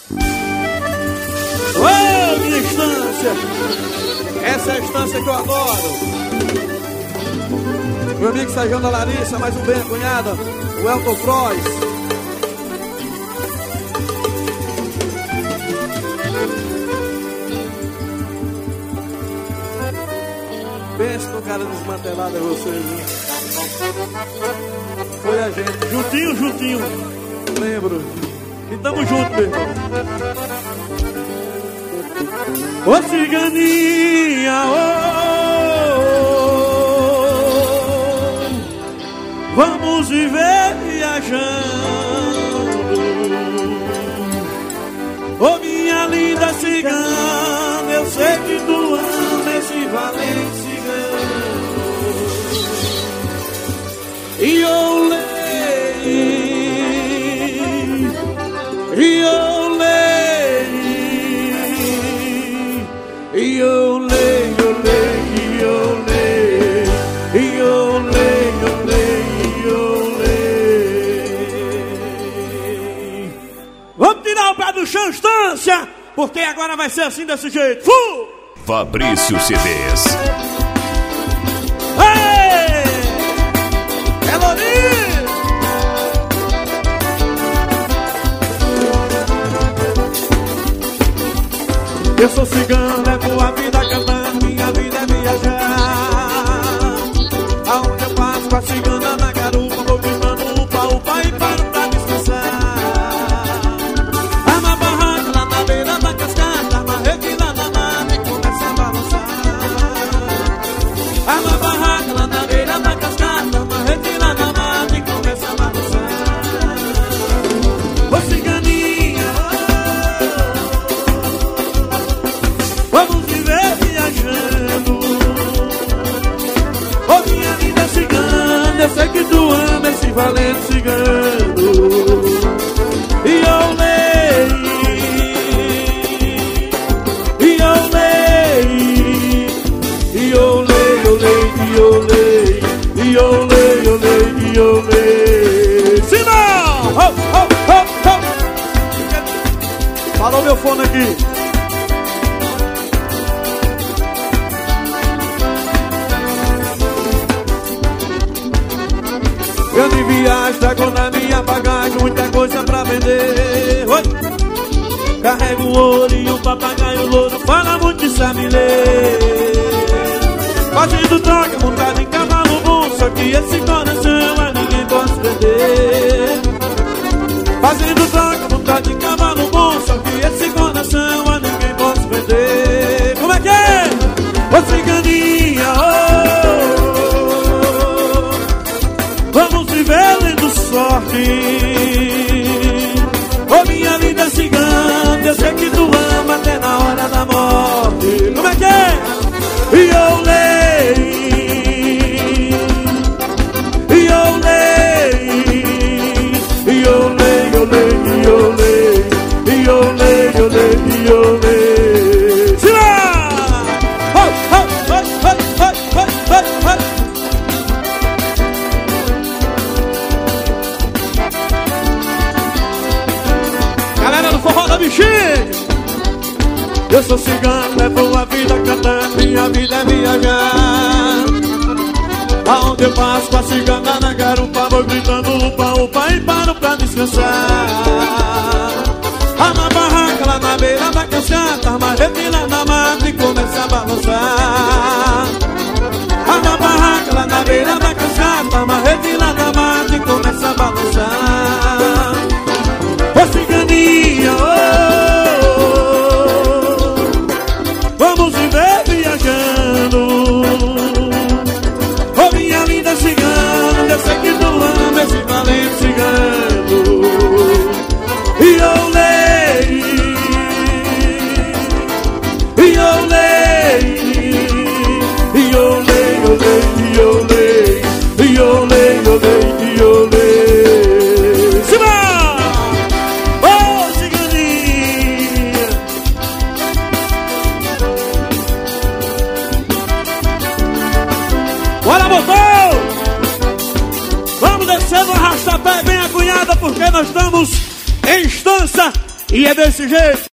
Ô, minha estância! Essa é a estância que eu adoro. Meu amigo Sérgio da Larissa, mais um bem, a cunhada, o Elton Frois. Pensa no cara desmantelado, é você, viu? Foi a gente, juntinho. Lembro. E tamo junto, meu irmão. Ô ciganinha, vamos viver viajando. Ô minha linda cigana, eu sei que tu ama esse valente cigano. E eu leio, Vamos tirar o pé do chão, estância, porque agora vai ser assim, desse jeito. Fabrício CDs. É Lourinho! Eu sou cigano, levo a vida cantando, minha vida é viajar. Aonde eu passo com a cigana na garupa, vou gritando upa, upa e paro pra descansar. Arma a barraca lá na beira da cascata, arma a rede lá na mata e começa a balançar. Arma a barraca lá na beira da cascata, arma a rede lá na mata e começa a balançar. Ô ciganinha, vamos viver viajando. Ô minha linda cigana, eu sei que tu ama esse valente cigano. E eu leio, Sinal! Parou meu fone aqui. Grande viagem, trago na minha bagagem muita coisa pra vender. Oi! Carrego o ouro e um papagaio louro, fala muito e sabe ler. Fazendo troca, montado em cavalo bom, só que esse coração a ninguém pode perder. Fazendo troca, montado em cavalo bom, só que esse coração a ninguém pode perder. Como é que é? Ô ciganinha, vamos viver lendo sorte. Ô minha linda cigana, eu sei que tu ama até na hora da morte. Como é que é? E eu leio, Se lá! Galera do forró da bexiga, eu sou cigano, levo a vida cantando, minha vida é viajar. Aonde eu passo com a cigana na garupa, vou gritando upa, upa e paro pra descansar. Arma a barraca lá na beira da cascata, arma a rede lá na mata e começa a balançar. Arma a barraca lá na beira da cascata, arma a rede lá na mata e começa a balançar. Ô ciganinha, vamos viver viajando. Ô minha linda cigana, eu sei que tu ama esse valente cigano. E eu leio, Se vai! Ô ciganinha, bora motor! Vamos descendo, arrasta pé bem a cunhada, porque nós estamos em Estância E é desse jeito.